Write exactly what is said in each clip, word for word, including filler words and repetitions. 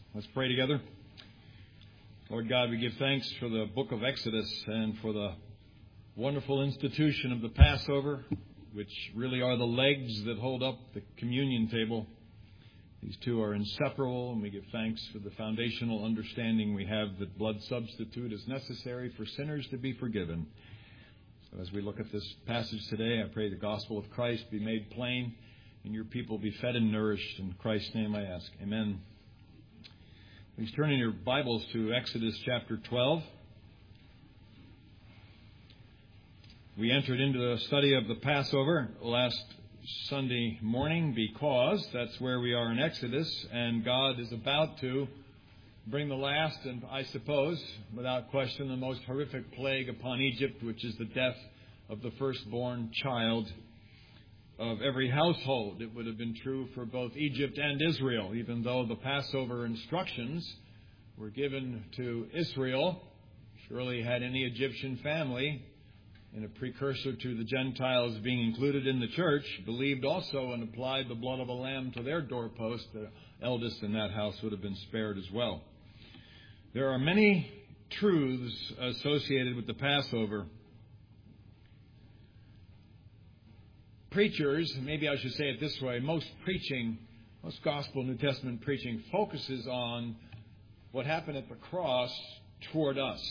Let's pray together. Lord God, we give thanks for the book of Exodus and for the wonderful institution of the Passover, which really are the legs that hold up the communion table. These two are inseparable, and we give thanks for the foundational understanding we have that blood substitute is necessary for sinners to be forgiven. So as we look at this passage today, I pray the gospel of Christ be made plain and your people be fed and nourished. In Christ's name I ask. Amen. Please turn in your Bibles to Exodus chapter twelve. We entered into the study of the Passover last Sunday morning because that's where we are in Exodus, and God is about to bring the last and, I suppose, without question, the most horrific plague upon Egypt, which is the death of the firstborn child of every household. It would have been true for both Egypt and Israel, even though the Passover instructions were given to Israel. Surely had any Egyptian family, in a precursor to the Gentiles being included in the church, believed also and applied the blood of a lamb to their doorpost, the eldest in that house would have been spared as well. There are many truths associated with the Passover. Preachers, maybe I should say it this way, most preaching, most gospel New Testament preaching focuses on what happened at the cross toward us.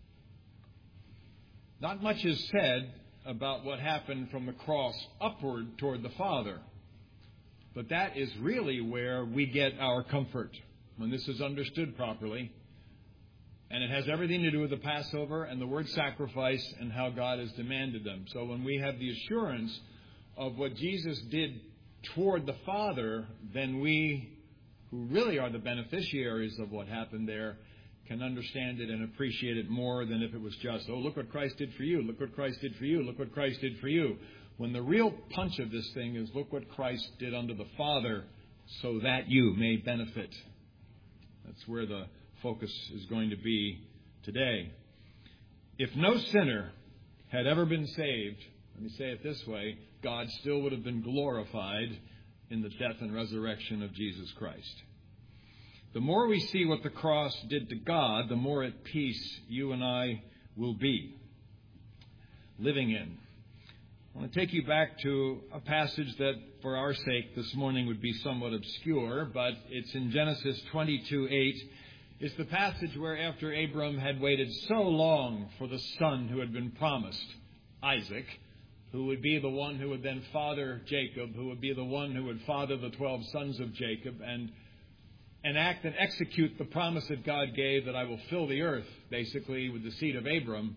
Not much is said about what happened from the cross upward toward the Father. But that is really where we get our comfort when this is understood properly. And it has everything to do with the Passover and the word sacrifice and how God has demanded them. So when we have the assurance of what Jesus did toward the Father, then we, who really are the beneficiaries of what happened there, can understand it and appreciate it more than if it was just, oh, look what Christ did for you, look what Christ did for you, look what Christ did for you. When the real punch of this thing is, look what Christ did unto the Father so that you may benefit. That's where the focus is going to be today. If no sinner had ever been saved, let me say it this way, God still would have been glorified in the death and resurrection of Jesus Christ. The more we see what the cross did to God, the more at peace you and I will be living in. I want to take you back to a passage that, for our sake, this morning would be somewhat obscure, but it's in Genesis twenty-two eight. It's the passage where after Abram had waited so long for the son who had been promised, Isaac, who would be the one who would then father Jacob, who would be the one who would father the twelve sons of Jacob, and enact and execute the promise that God gave that I will fill the earth, basically, with the seed of Abram.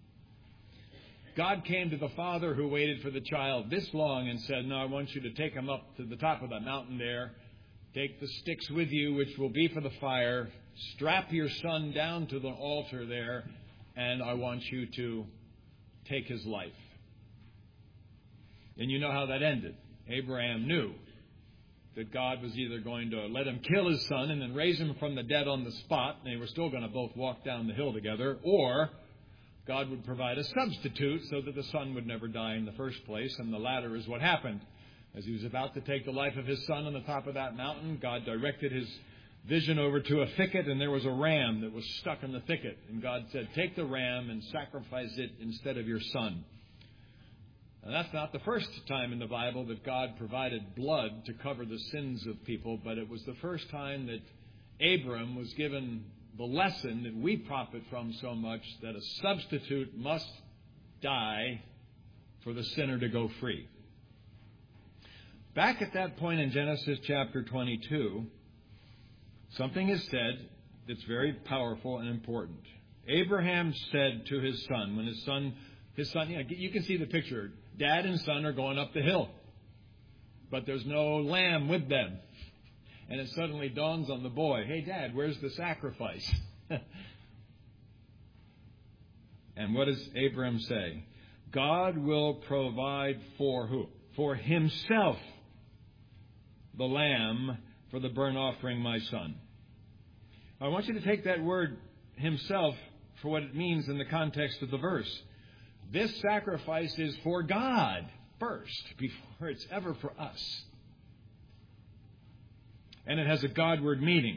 God came to the father who waited for the child this long and said, no, I want you to take him up to the top of that mountain there. Take the sticks with you, which will be for the fire. Strap your son down to the altar there, and I want you to take his life. And you know how that ended. Abraham knew that God was either going to let him kill his son and then raise him from the dead on the spot, and they were still going to both walk down the hill together, or God would provide a substitute so that the son would never die in the first place, and the latter is what happened. As he was about to take the life of his son on the top of that mountain, God directed his vision over to a thicket, and there was a ram that was stuck in the thicket. And God said, take the ram and sacrifice it instead of your son. And that's not the first time in the Bible that God provided blood to cover the sins of people, but it was the first time that Abram was given the lesson that we profit from so much, that a substitute must die for the sinner to go free. Back at that point in Genesis chapter twenty-two, something is said that's very powerful and important. Abraham said to his son, when his son, his son, you know, you can see the picture. Dad and son are going up the hill, but there's no lamb with them. And it suddenly dawns on the boy, hey, Dad, where's the sacrifice? And what does Abraham say? God will provide for who? For himself the lamb for the burnt offering, my son. I want you to take that word himself for what it means in the context of the verse. This sacrifice is for God first, before it's ever for us. And it has a Godward meaning.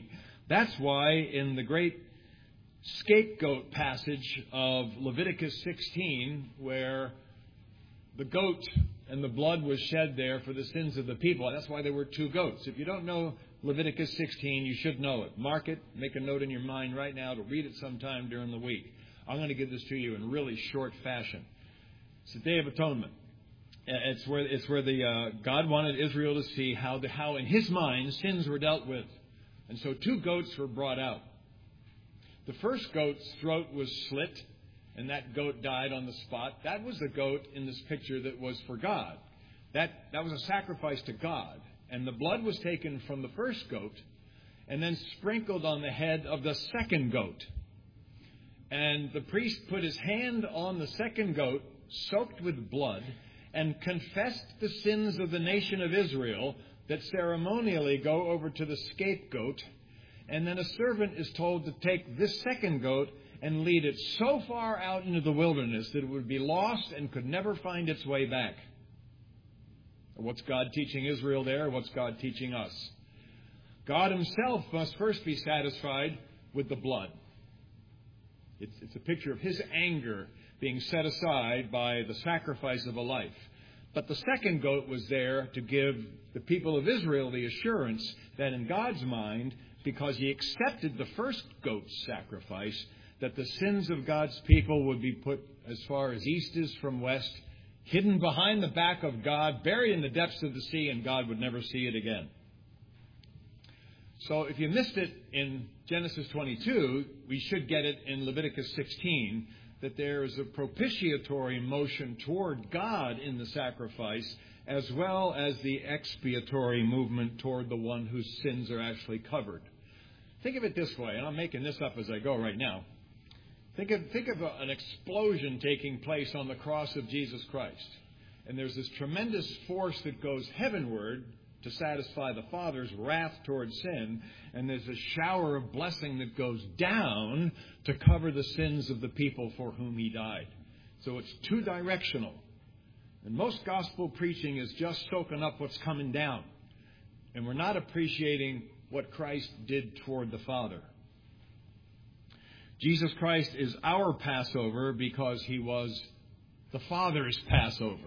That's why in the great scapegoat passage of Leviticus sixteen, where the goat and the blood was shed there for the sins of the people, that's why there were two goats. If you don't know Leviticus sixteen, you should know it. Mark it, make a note in your mind right now to read it sometime during the week. I'm going to give this to you in really short fashion. It's the Day of Atonement. It's where it's where the uh, God wanted Israel to see how the, how in His mind sins were dealt with, and so two goats were brought out. The first goat's throat was slit, and that goat died on the spot. That was the goat in this picture that was for God. That that was a sacrifice to God, and the blood was taken from the first goat, and then sprinkled on the head of the second goat. And the priest put his hand on the second goat, soaked with blood, and confessed the sins of the nation of Israel that ceremonially go over to the scapegoat. And then a servant is told to take this second goat and lead it so far out into the wilderness that it would be lost and could never find its way back. What's God teaching Israel there? What's God teaching us? God Himself must first be satisfied with the blood. It's, it's a picture of His anger being set aside by the sacrifice of a life. But the second goat was there to give the people of Israel the assurance that in God's mind, because He accepted the first goat's sacrifice, that the sins of God's people would be put as far as east is from west, hidden behind the back of God, buried in the depths of the sea, and God would never see it again. So if you missed it in Genesis twenty-two, we should get it in Leviticus sixteen, that there is a propitiatory motion toward God in the sacrifice, as well as the expiatory movement toward the one whose sins are actually covered. Think of it this way, and I'm making this up as I go right now. Think of, think of a, an explosion taking place on the cross of Jesus Christ. And there's this tremendous force that goes heavenward to satisfy the Father's wrath toward sin. And there's a shower of blessing that goes down to cover the sins of the people for whom He died. So it's two-directional. And most gospel preaching is just soaking up what's coming down. And we're not appreciating what Christ did toward the Father. Jesus Christ is our Passover because He was the Father's Passover.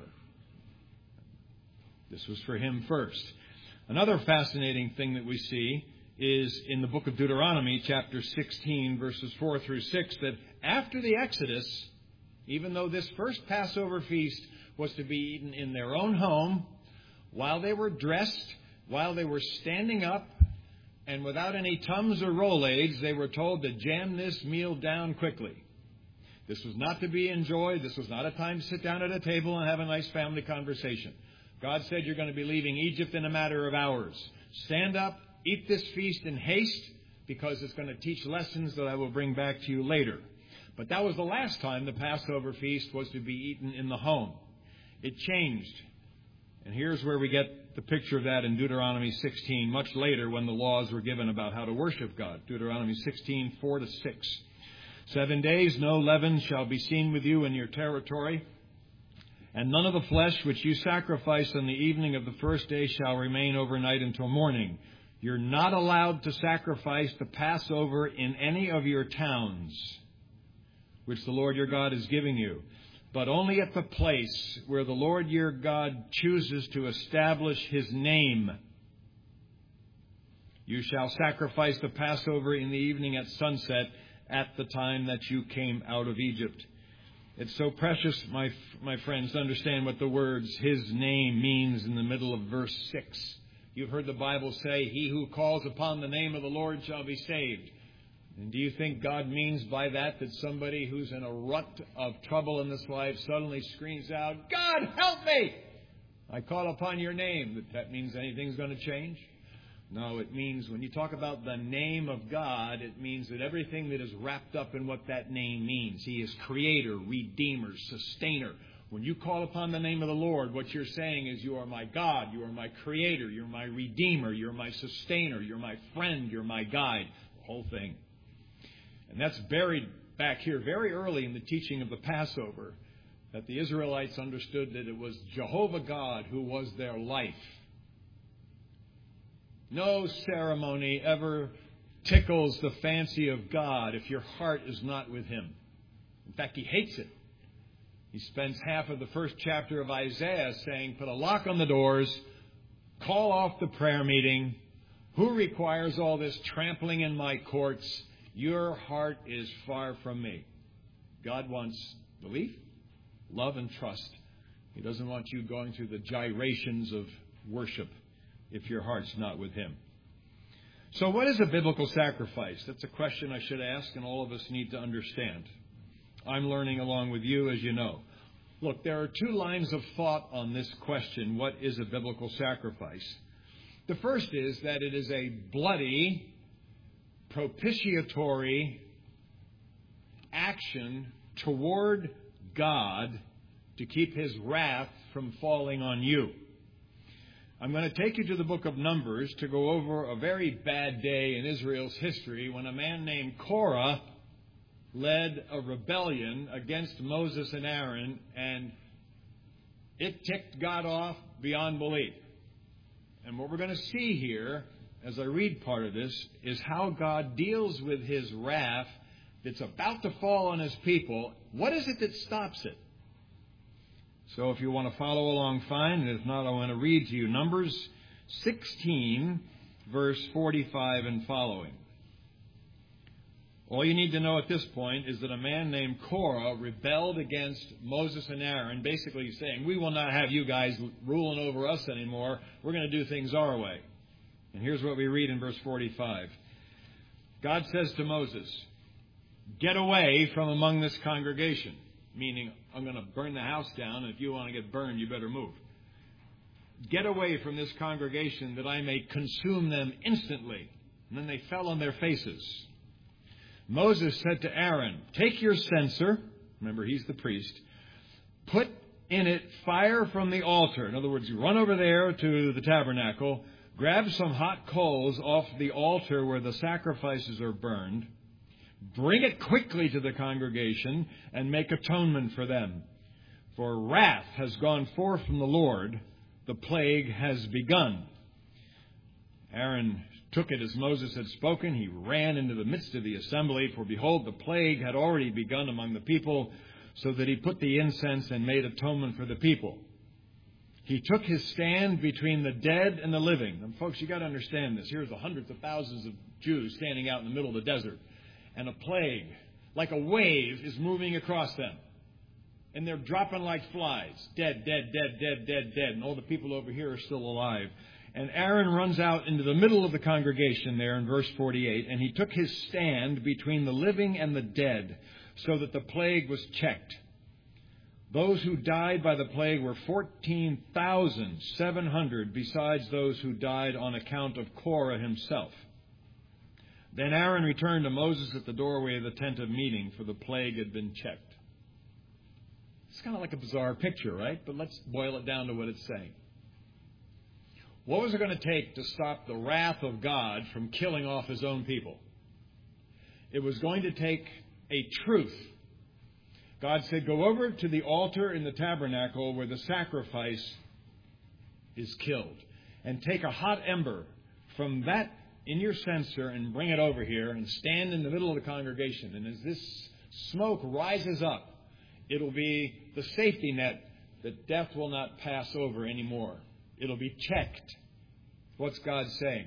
This was for Him first. Another fascinating thing that we see is in the book of Deuteronomy, chapter sixteen, verses four through six, that after the Exodus, even though this first Passover feast was to be eaten in their own home, while they were dressed, while they were standing up, and without any Tums or Rolaids, they were told to jam this meal down quickly. This was not to be enjoyed. This was not a time to sit down at a table and have a nice family conversation. God said you're going to be leaving Egypt in a matter of hours. Stand up, eat this feast in haste, because it's going to teach lessons that I will bring back to you later. But that was the last time the Passover feast was to be eaten in the home. It changed. And here's where we get the picture of that in Deuteronomy sixteen, much later when the laws were given about how to worship God. Deuteronomy sixteen, four to six. Seven days no leaven shall be seen with you in your territory, and none of the flesh which you sacrifice on the evening of the first day shall remain overnight until morning. You're not allowed to sacrifice the Passover in any of your towns, which the Lord your God is giving you, but only at the place where the Lord your God chooses to establish His name. You shall sacrifice the Passover in the evening at sunset, at the time that you came out of Egypt. It's so precious, my my friends, to understand what the words His name means in the middle of verse six. You've heard the Bible say, He who calls upon the name of the Lord shall be saved. And do you think God means by that that somebody who's in a rut of trouble in this life suddenly screams out, God, help me! I call upon your name. That that means anything's going to change? No, it means when you talk about the name of God, it means that everything that is wrapped up in what that name means. He is Creator, Redeemer, Sustainer. When you call upon the name of the Lord, what you're saying is, you are my God, you are my Creator, you're my Redeemer, you're my Sustainer, you're my friend, you're my guide. The whole thing. And that's buried back here very early in the teaching of the Passover, that the Israelites understood that it was Jehovah God who was their life. No ceremony ever tickles the fancy of God if your heart is not with Him. In fact, He hates it. He spends half of the first chapter of Isaiah saying, put a lock on the doors, call off the prayer meeting. Who requires all this trampling in my courts? Your heart is far from me. God wants belief, love, and trust. He doesn't want you going through the gyrations of worship if your heart's not with Him. So what is a biblical sacrifice? That's a question I should ask, and all of us need to understand. I'm learning along with you, as you know. Look, there are two lines of thought on this question, what is a biblical sacrifice? The first is that it is a bloody, propitiatory action toward God to keep His wrath from falling on you. I'm going to take you to the book of Numbers to go over a very bad day in Israel's history when a man named Korah led a rebellion against Moses and Aaron, and it ticked God off beyond belief. And what we're going to see here, as I read part of this, is how God deals with His wrath that's about to fall on His people. What is it that stops it? So if you want to follow along, fine. And if not, I want to read to you Numbers sixteen, verse forty-five and following. All you need to know at this point is that a man named Korah rebelled against Moses and Aaron, basically saying, we will not have you guys ruling over us anymore. We're going to do things our way. And here's what we read in verse forty-five. God says to Moses, get away from among this congregation. Meaning, I'm going to burn the house down, and if you want to get burned, you better move. Get away from this congregation that I may consume them instantly. And then they fell on their faces. Moses said to Aaron, take your censer, remember he's the priest, put in it fire from the altar. In other words, you run over there to the tabernacle, grab some hot coals off the altar where the sacrifices are burned, bring it quickly to the congregation and make atonement for them. For wrath has gone forth from the Lord, the plague has begun. Aaron took it as Moses had spoken. He ran into the midst of the assembly, for behold, the plague had already begun among the people, so that he put the incense and made atonement for the people. He took his stand between the dead and the living. And folks, you got to understand this. Here's the hundreds of thousands of Jews standing out in the middle of the desert. And a plague, like a wave, is moving across them. And they're dropping like flies. Dead, dead, dead, dead, dead, dead. And all the people over here are still alive. And Aaron runs out into the middle of the congregation there in verse forty-eight. And he took his stand between the living and the dead, so that the plague was checked. Those who died by the plague were fourteen thousand seven hundred, besides those who died on account of Korah himself. Then Aaron returned to Moses at the doorway of the tent of meeting, for the plague had been checked. It's kind of like a bizarre picture, right? But let's boil it down to what it's saying. What was it going to take to stop the wrath of God from killing off His own people? It was going to take a truth. God said, go over to the altar in the tabernacle where the sacrifice is killed, and take a hot ember from that in your censer and bring it over here and stand in the middle of the congregation. And as this smoke rises up, it'll be the safety net that death will not pass over anymore. It'll be checked. What's God saying?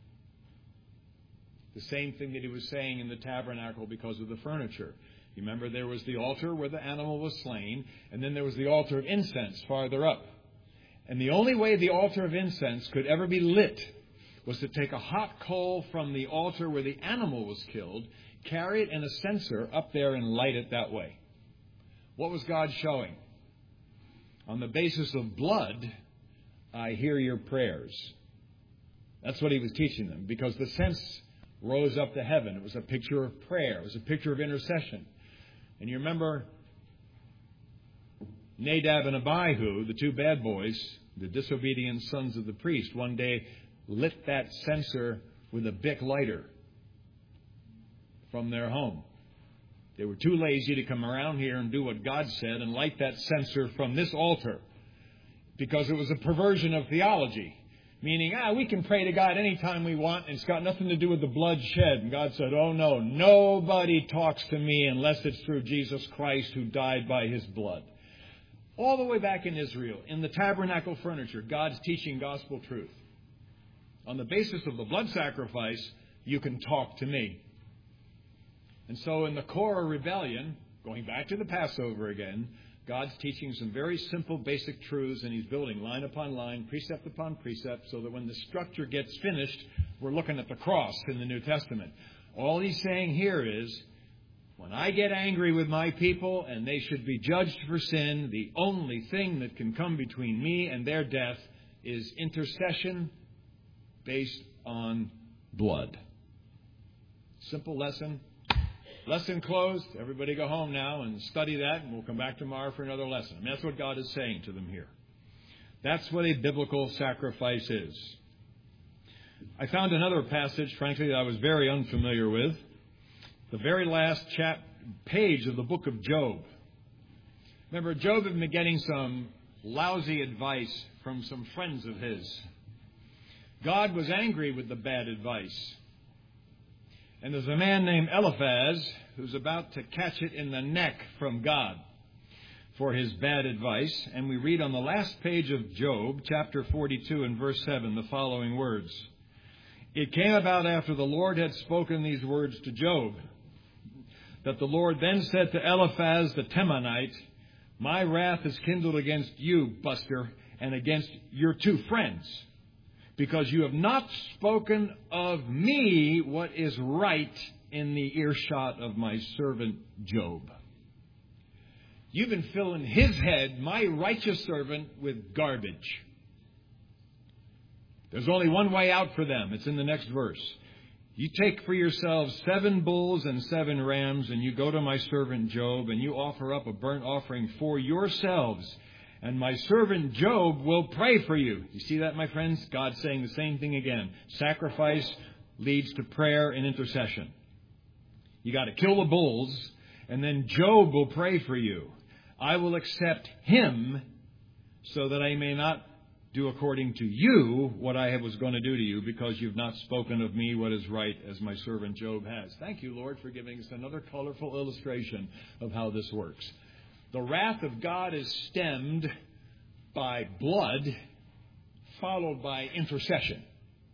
The same thing that He was saying in the tabernacle because of the furniture. You remember there was the altar where the animal was slain, and then there was the altar of incense farther up. And the only way the altar of incense could ever be lit was to take a hot coal from the altar where the animal was killed, carry it in a censer up there and light it that way. What was God showing? On the basis of blood, I hear your prayers. That's what He was teaching them, because the cense rose up to heaven. It was a picture of prayer. It was a picture of intercession. And you remember Nadab and Abihu, the two bad boys, the disobedient sons of the priest, one day lit that censer with a Bic lighter from their home. They were too lazy to come around here and do what God said and light that censer from this altar, because it was a perversion of theology. Meaning, ah, we can pray to God anytime we want, and it's got nothing to do with the blood shed. And God said, oh no, nobody talks to me unless it's through Jesus Christ who died by his blood. All the way back in Israel, in the tabernacle furniture, God's teaching gospel truth. On the basis of the blood sacrifice, you can talk to me. And so in the Korah rebellion, going back to the Passover again, God's teaching some very simple, basic truths, and he's building line upon line, precept upon precept, so that when the structure gets finished, we're looking at the cross in the New Testament. All he's saying here is, when I get angry with my people and they should be judged for sin, the only thing that can come between me and their death is intercession based on blood. Simple lesson. Lesson closed. Everybody go home now and study that, and we'll come back tomorrow for another lesson. I mean, that's what God is saying to them here. That's what a biblical sacrifice is. I found another passage, frankly, that I was very unfamiliar with. The very last chap page of the book of Job. Remember, Job had been getting some lousy advice from some friends of his. God was angry with the bad advice. And there's a man named Eliphaz who's about to catch it in the neck from God for his bad advice. And we read on the last page of Job, chapter forty-two and verse seven, the following words. It came about after the Lord had spoken these words to Job, that the Lord then said to Eliphaz the Temanite, my wrath is kindled against you, Buster, and against your two friends, because you have not spoken of me what is right in the earshot of my servant Job. You've been filling his head, my righteous servant, with garbage. There's only one way out for them. It's in the next verse. You take for yourselves seven bulls and seven rams, and you go to my servant Job, and you offer up a burnt offering for yourselves. And my servant Job will pray for you. You see that, my friends? God's saying the same thing again. Sacrifice leads to prayer and intercession. You got to kill the bulls, and then Job will pray for you. I will accept him so that I may not do according to you what I was going to do to you, because you've not spoken of me what is right as my servant Job has. Thank you, Lord, for giving us another colorful illustration of how this works. The wrath of God is stemmed by blood, followed by intercession.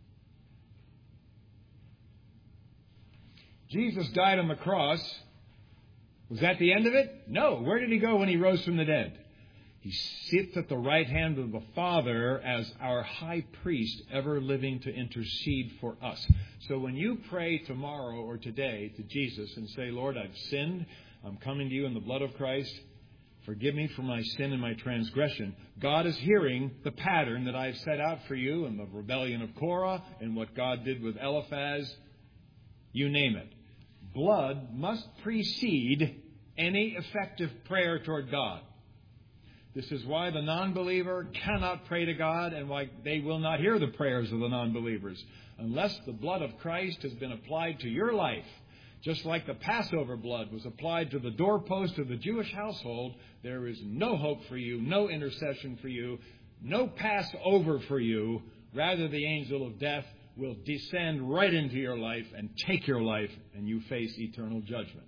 Jesus died on the cross. Was that the end of it? No. Where did he go when he rose from the dead? He sits at the right hand of the Father as our high priest, ever living to intercede for us. So when you pray tomorrow or today to Jesus and say, Lord, I've sinned. I'm coming to you in the blood of Christ. Forgive me for my sin and my transgression. God is hearing the pattern that I've set out for you in the rebellion of Korah and what God did with Eliphaz. You name it. Blood must precede any effective prayer toward God. This is why the non-believer cannot pray to God, and why they will not hear the prayers of the non-believers unless the blood of Christ has been applied to your life. Just like the Passover blood was applied to the doorpost of the Jewish household, there is no hope for you, no intercession for you, no Passover for you. Rather, the angel of death will descend right into your life and take your life, and you face eternal judgment.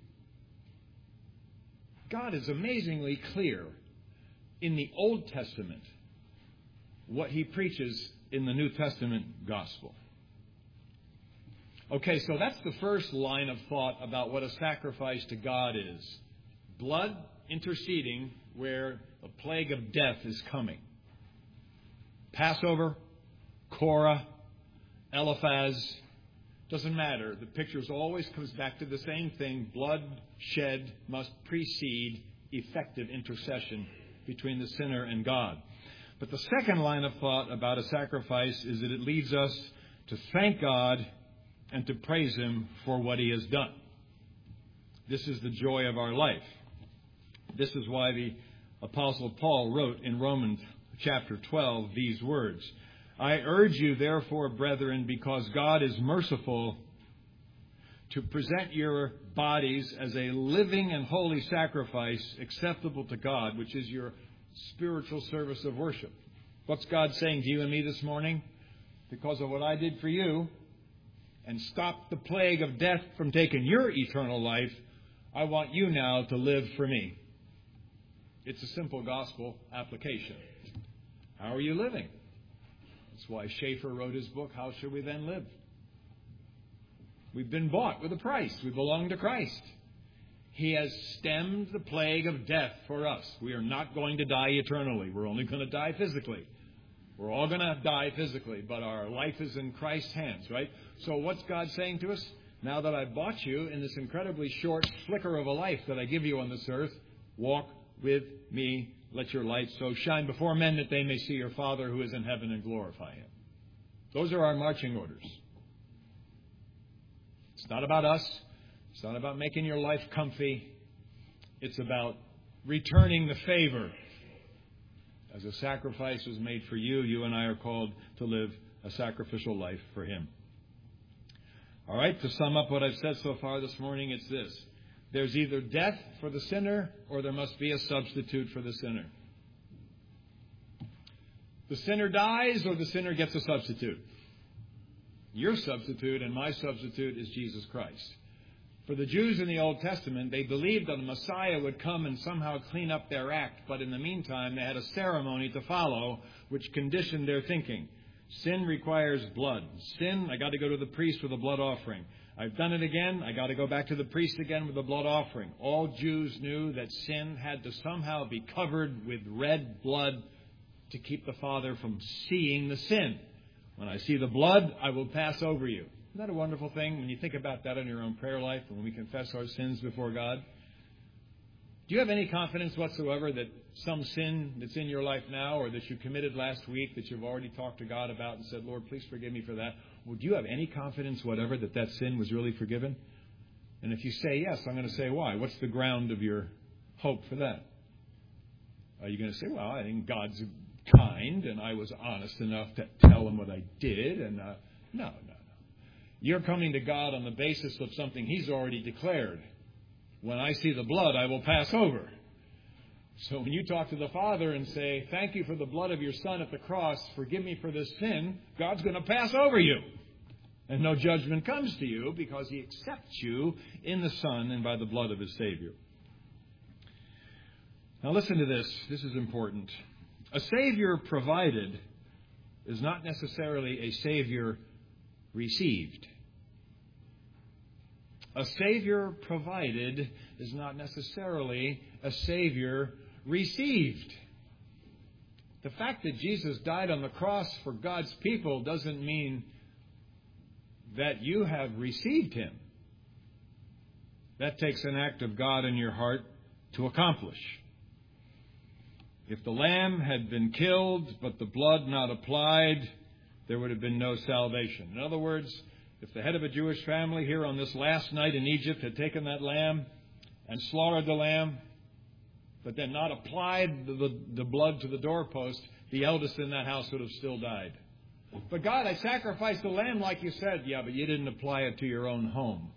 God is amazingly clear in the Old Testament what he preaches in the New Testament gospel. Okay, so that's the first line of thought about what a sacrifice to God is. Blood interceding where the plague of death is coming. Passover, Korah, Eliphaz, doesn't matter. The picture always comes back to the same thing. Blood shed must precede effective intercession between the sinner and God. But the second line of thought about a sacrifice is that it leads us to thank God and to praise him for what he has done. This is the joy of our life. This is why the Apostle Paul wrote in Romans chapter twelve these words. I urge you, therefore, brethren, because God is merciful, to present your bodies as a living and holy sacrifice acceptable to God, which is your spiritual service of worship. What's God saying to you and me this morning? Because of what I did for you, and stop the plague of death from taking your eternal life, I want you now to live for me. It's a simple gospel application. How are you living? That's why Schaeffer wrote his book, How Should We Then Live? We've been bought with a price. We belong to Christ. He has stemmed the plague of death for us. We are not going to die eternally. We're only going to die physically. We're all going to die physically, but our life is in Christ's hands, right? So what's God saying to us? Now that I've bought you in this incredibly short flicker of a life that I give you on this earth, walk with me. Let your light so shine before men that they may see your Father who is in heaven and glorify Him. Those are our marching orders. It's not about us. It's not about making your life comfy. It's about returning the favor. As a sacrifice was made for you, you and I are called to live a sacrificial life for Him. All right, to sum up what I've said so far this morning, it's this. There's either death for the sinner or there must be a substitute for the sinner. The sinner dies or the sinner gets a substitute. Your substitute and my substitute is Jesus Christ. For the Jews in the Old Testament, they believed that the Messiah would come and somehow clean up their act, but in the meantime, they had a ceremony to follow which conditioned their thinking. Sin requires blood. Sin, I got to go to the priest with a blood offering. I've done it again, I got to go back to the priest again with a blood offering. All Jews knew that sin had to somehow be covered with red blood to keep the Father from seeing the sin. When I see the blood, I will pass over you. Isn't that a wonderful thing when you think about that in your own prayer life and when we confess our sins before God? Do you have any confidence whatsoever that some sin that's in your life now or that you committed last week that you've already talked to God about and said, Lord, please forgive me for that? Well, do you have any confidence whatever that that sin was really forgiven? And if you say yes, I'm going to say why. What's the ground of your hope for that? Are you going to say, well, I think God's kind and I was honest enough to tell Him what I did? And uh, no, no, no. You're coming to God on the basis of something He's already declared. When I see the blood, I will pass over. So when you talk to the Father and say, thank you for the blood of your Son at the cross, forgive me for this sin, God's going to pass over you. And no judgment comes to you because He accepts you in the Son and by the blood of His Savior. Now listen to this. This is important. A Savior provided is not necessarily a Savior received. A Savior provided is not necessarily a Savior received. The fact that Jesus died on the cross for God's people doesn't mean that you have received Him. That takes an act of God in your heart to accomplish. If the lamb had been killed, but the blood not applied, there would have been no salvation. In other words, if the head of a Jewish family here on this last night in Egypt had taken that lamb and slaughtered the lamb, but then not applied the, the, the blood to the doorpost, the eldest in that house would have still died. But God, I sacrificed the lamb like you said. Yeah, but you didn't apply it to your own home.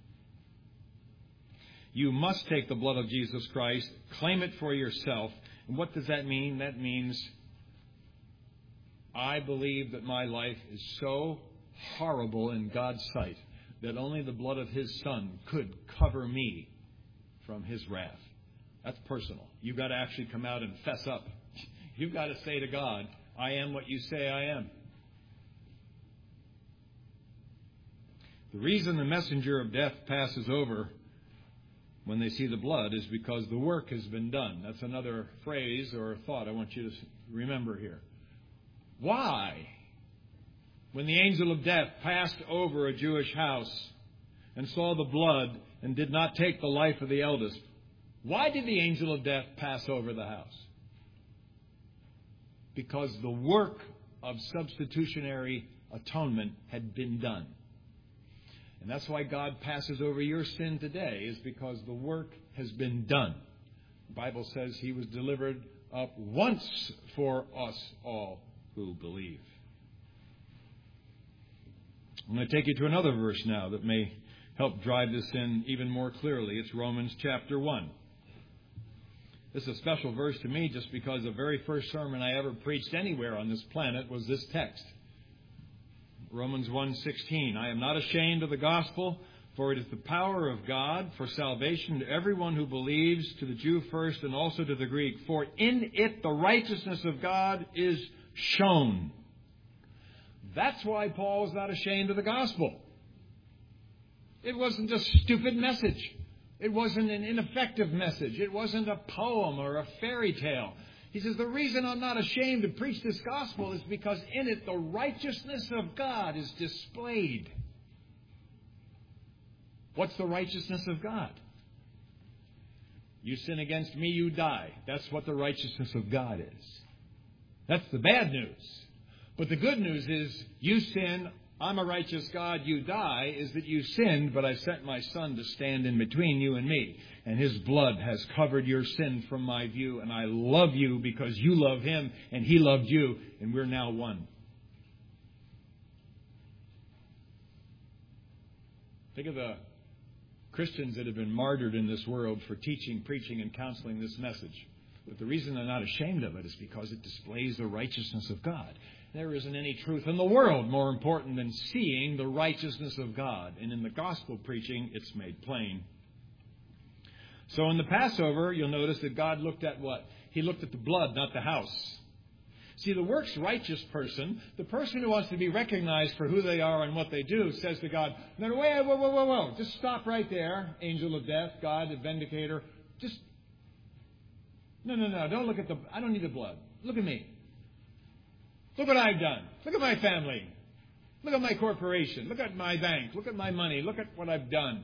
You must take the blood of Jesus Christ, claim it for yourself. And what does that mean? That means I believe that my life is so horrible in God's sight that only the blood of His Son could cover me from His wrath. That's personal. You've got to actually come out and fess up. You've got to say to God, I am what you say I am. The reason the messenger of death passes over when they see the blood is because the work has been done. That's another phrase or thought I want you to remember here. Why? When the angel of death passed over a Jewish house and saw the blood and did not take the life of the eldest, why did the angel of death pass over the house? Because the work of substitutionary atonement had been done. And that's why God passes over your sin today, is because the work has been done. The Bible says He was delivered up once for us all who believe. I'm going to take you to another verse now that may help drive this in even more clearly. It's Romans chapter one. This is a special verse to me just because the very first sermon I ever preached anywhere on this planet was this text. Romans one sixteen, I am not ashamed of the gospel, for it is the power of God for salvation to everyone who believes, to the Jew first and also to the Greek. For in it the righteousness of God is shown. That's why Paul is not ashamed of the gospel. It wasn't a stupid message. It wasn't an ineffective message. It wasn't a poem or a fairy tale. He says, the reason I'm not ashamed to preach this gospel is because in it the righteousness of God is displayed. What's the righteousness of God? You sin against me, you die. That's what the righteousness of God is. That's the bad news. But the good news is, you sin, I'm a righteous God, you die, is that you sinned, but I sent my Son to stand in between you and me. And His blood has covered your sin from my view, and I love you because you love Him, and He loved you, and we're now one. Think of the Christians that have been martyred in this world for teaching, preaching, and counseling this message. But the reason they're not ashamed of it is because it displays the righteousness of God. There isn't any truth in the world more important than seeing the righteousness of God. And in the gospel preaching, it's made plain. So in the Passover, you'll notice that God looked at what? He looked at the blood, not the house. See, the works righteous person, the person who wants to be recognized for who they are and what they do, says to God, no, no, wait, whoa, whoa, whoa, whoa, just stop right there, angel of death, God, the vindicator. Just, no, no, no, don't look at the, I don't need the blood. Look at me. Look what I've done. Look at my family. Look at my corporation. Look at my bank. Look at my money. Look at what I've done.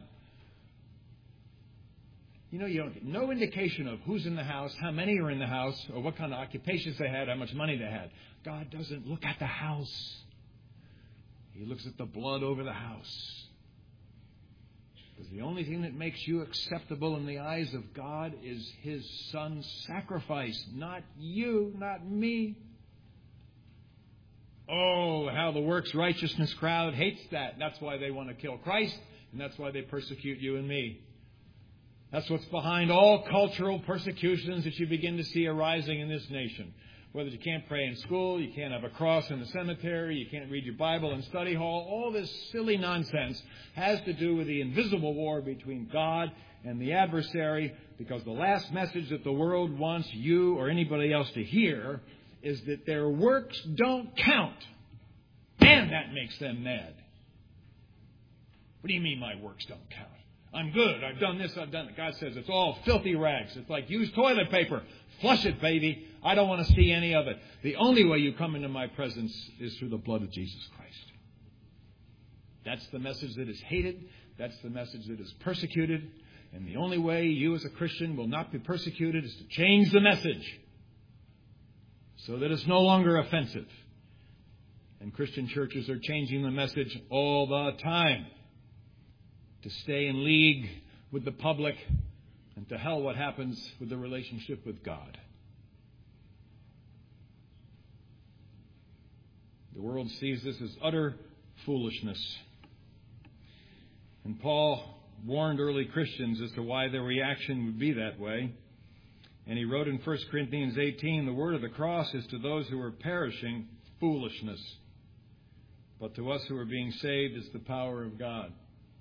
You know, you don't get no indication of who's in the house, how many are in the house, or what kind of occupations they had, how much money they had. God doesn't look at the house. He looks at the blood over the house. Because the only thing that makes you acceptable in the eyes of God is His Son's sacrifice. Not you, not me. Oh, how the works righteousness crowd hates that. That's why they want to kill Christ, and that's why they persecute you and me. That's what's behind all cultural persecutions that you begin to see arising in this nation. Whether you can't pray in school, you can't have a cross in the cemetery, you can't read your Bible in study hall, all this silly nonsense has to do with the invisible war between God and the adversary, because the last message that the world wants you or anybody else to hear is that their works don't count. And that makes them mad. What do you mean my works don't count? I'm good. I've done this. I've done that. God says it's all filthy rags. It's like used toilet paper. Flush it, baby. I don't want to see any of it. The only way you come into my presence is through the blood of Jesus Christ. That's the message that is hated. That's the message that is persecuted. And the only way you as a Christian will not be persecuted is to change the message so that it's no longer offensive. And Christian churches are changing the message all the time to stay in league with the public, and to hell what happens with the relationship with God. The world sees this as utter foolishness. And Paul warned early Christians as to why their reaction would be that way. And he wrote in First Corinthians eighteen, the word of the cross is to those who are perishing foolishness, but to us who are being saved is the power of God.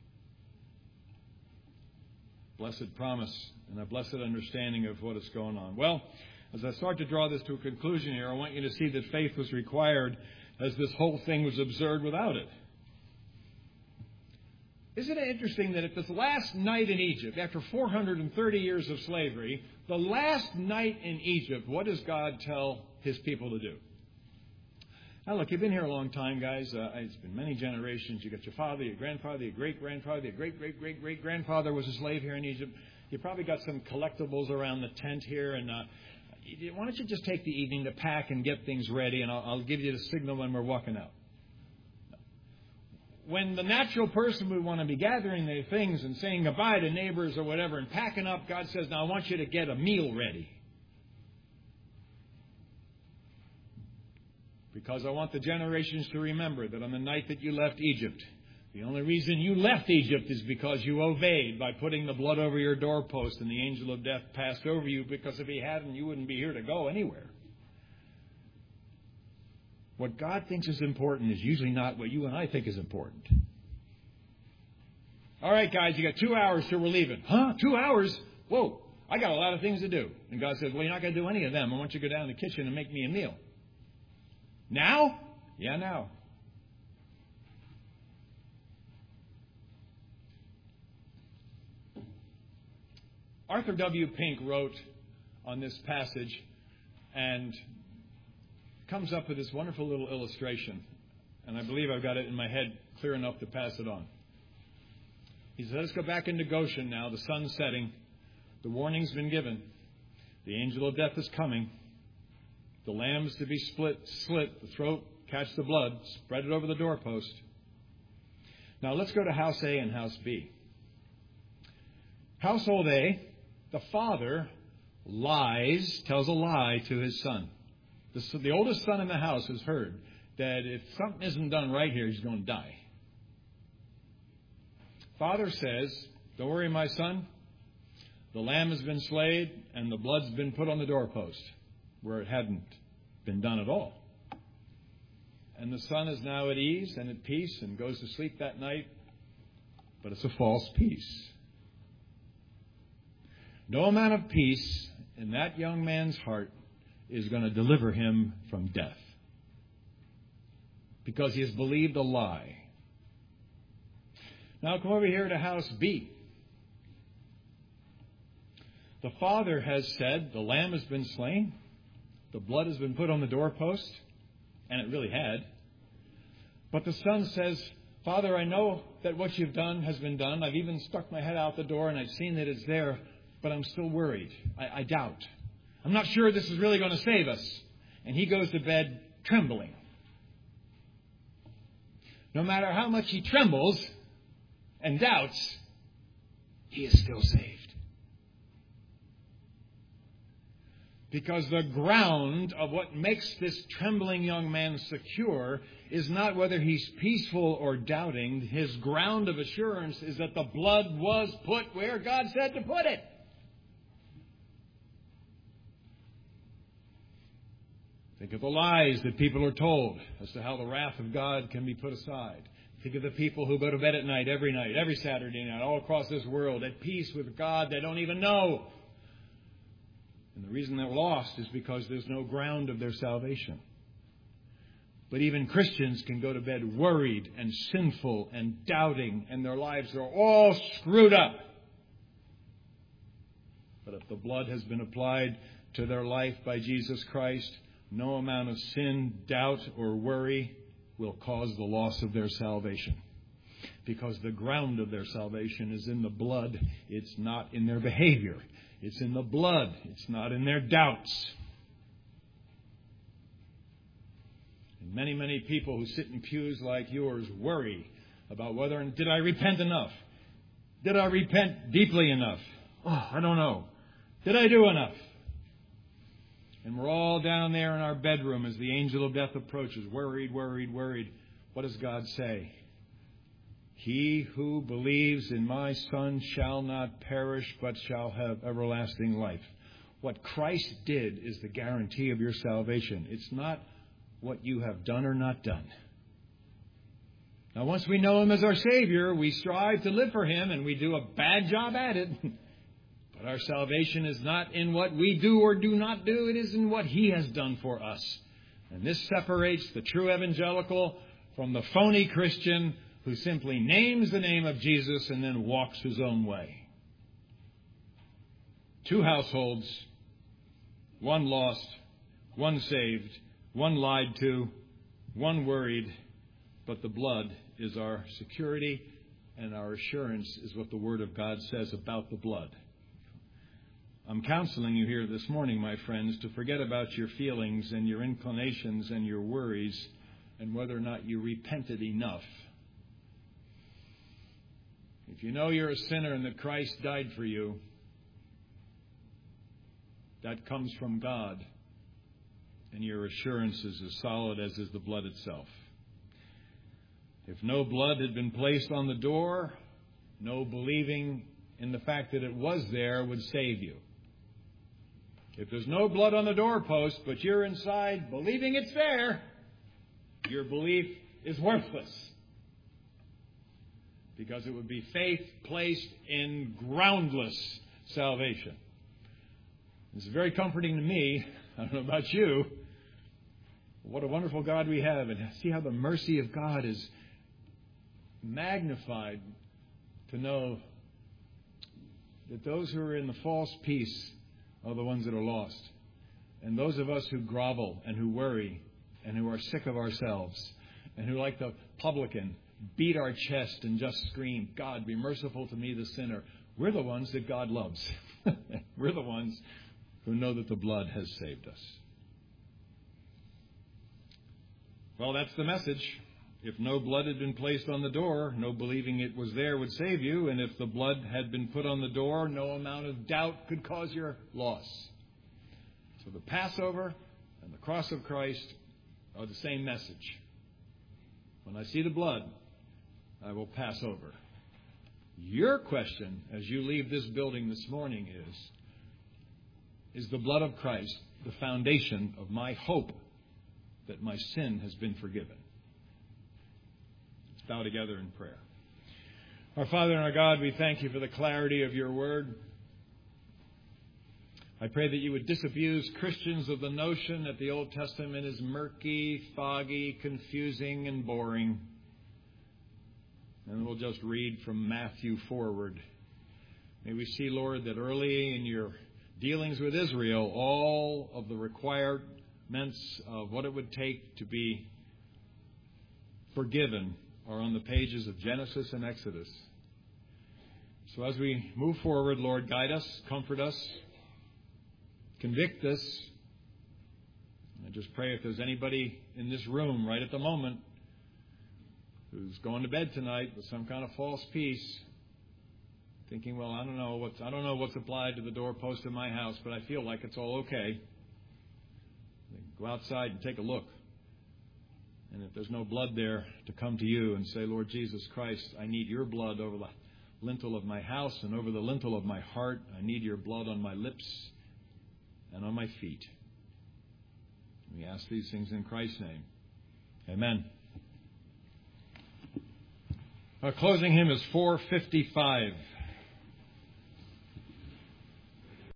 Blessed promise and a blessed understanding of what is going on. Well, as I start to draw this to a conclusion here, I want you to see that faith was required as this whole thing was absurd without it. Isn't it interesting that at this last night in Egypt, after four hundred thirty years of slavery, the last night in Egypt, what does God tell His people to do? Now, look, you've been here a long time, guys. Uh, it's been many generations. You got your father, your grandfather, your great-grandfather, your great-great-great-great-grandfather was a slave here in Egypt. You probably got some collectibles around the tent here. And uh, why don't you just take the evening to pack and get things ready, and I'll, I'll give you the signal when we're walking out. When the natural person would want to be gathering their things and saying goodbye to neighbors or whatever and packing up, God says, now I want you to get a meal ready. Because I want the generations to remember that on the night that you left Egypt, The only reason you left Egypt is because you obeyed by putting the blood over your doorpost, and the angel of death passed over you, because if he hadn't, you wouldn't be here to go anywhere. What God thinks is important is usually not what you and I think is important. All right, guys, you got two hours till we're leaving. Huh? Two hours? Whoa, I got a lot of things to do. And God says, well, you're not going to do any of them. I want you to go down in the kitchen and make me a meal. Now? Yeah, now. Arthur W. Pink wrote on this passage and comes up with this wonderful little illustration. And I believe I've got it in my head clear enough to pass it on. He says, let's go back into Goshen now. The sun's setting. The warning's been given. The angel of death is coming. The lamb's to be split, slit, the throat, catch the blood, spread it over the doorpost. Now let's go to house A and house B. Household A, the father lies, tells a lie to his son. The, the oldest son in the house has heard that if something isn't done right here, he's going to die. Father says, don't worry, my son. The lamb has been slain and the blood's been put on the doorpost where it hadn't been done at all. And the son is now at ease and at peace and goes to sleep that night. But it's a false peace. No amount of peace in that young man's heart is going to deliver him from death, because he has believed a lie. Now come over here to house B. The father has said, the lamb has been slain, the blood has been put on the doorpost, and it really had. But the son says, Father, I know that what you've done has been done. I've even stuck my head out the door and I've seen that it's there, but I'm still worried. I, I doubt. I'm not sure this is really going to save us. And he goes to bed trembling. No matter how much he trembles and doubts, he is still saved. Because the ground of what makes this trembling young man secure is not whether he's peaceful or doubting. His ground of assurance is that the blood was put where God said to put it. Think of the lies that people are told as to how the wrath of God can be put aside. Think of the people who go to bed at night, every night, every Saturday night, all across this world, at peace with God they don't even know. And the reason they're lost is because there's no ground of their salvation. But even Christians can go to bed worried and sinful and doubting, and their lives are all screwed up. But if the blood has been applied to their life by Jesus Christ, no amount of sin, doubt, or worry will cause the loss of their salvation. Because the ground of their salvation is in the blood. It's not in their behavior. It's in the blood. It's not in their doubts. And many, many people who sit in pews like yours worry about whether, did I repent enough? Did I repent deeply enough? Oh, I don't know. Did I do enough? And we're all down there in our bedroom as the angel of death approaches, worried, worried, worried. What does God say? He who believes in my Son shall not perish, but shall have everlasting life. What Christ did is the guarantee of your salvation. It's not what you have done or not done. Now, once we know Him as our Savior, we strive to live for Him, and we do a bad job at it. But our salvation is not in what we do or do not do. It is in what He has done for us. And this separates the true evangelical from the phony Christian who simply names the name of Jesus and then walks his own way. Two households, one lost, one saved, one lied to, one worried, but the blood is our security, and our assurance is what the Word of God says about the blood. I'm counseling you here this morning, my friends, to forget about your feelings and your inclinations and your worries and whether or not you repented enough. If you know you're a sinner and that Christ died for you, that comes from God, and your assurance is as solid as is the blood itself. If no blood had been placed on the door, no believing in the fact that it was there would save you. If there's no blood on the doorpost, but you're inside believing it's there, your belief is worthless. Because it would be faith placed in groundless salvation. This is very comforting to me. I don't know about you. What a wonderful God we have. And see how the mercy of God is magnified to know that those who are in the false peace are the ones that are lost. And those of us who grovel and who worry and who are sick of ourselves and who, like the publican, beat our chest and just scream, God, be merciful to me, the sinner. We're the ones that God loves. We're the ones who know that the blood has saved us. Well, that's the message. If no blood had been placed on the door, no believing it was there would save you. And if the blood had been put on the door, no amount of doubt could cause your loss. So the Passover and the cross of Christ are the same message. When I see the blood, I will pass over. Your question as you leave this building this morning is, is the blood of Christ the foundation of my hope that my sin has been forgiven? Let's bow together in prayer. Our Father and our God, we thank you for the clarity of your word. I pray that you would disabuse Christians of the notion that the Old Testament is murky, foggy, confusing, and boring. And we'll just read from Matthew forward. May we see, Lord, that early in your dealings with Israel, all of the requirements of what it would take to be forgiven are on the pages of Genesis and Exodus. So as we move forward, Lord, guide us, comfort us, convict us. I just pray if there's anybody in this room right at the moment who's going to bed tonight with some kind of false peace, thinking, well, I don't know what's I don't know what's applied to the doorpost of my house, but I feel like it's all okay. Go outside and take a look. And if there's no blood there, to come to you and say, Lord Jesus Christ, I need your blood over the lintel of my house and over the lintel of my heart. I need your blood on my lips and on my feet. We ask these things in Christ's name. Amen. Our closing hymn is four fifty-five.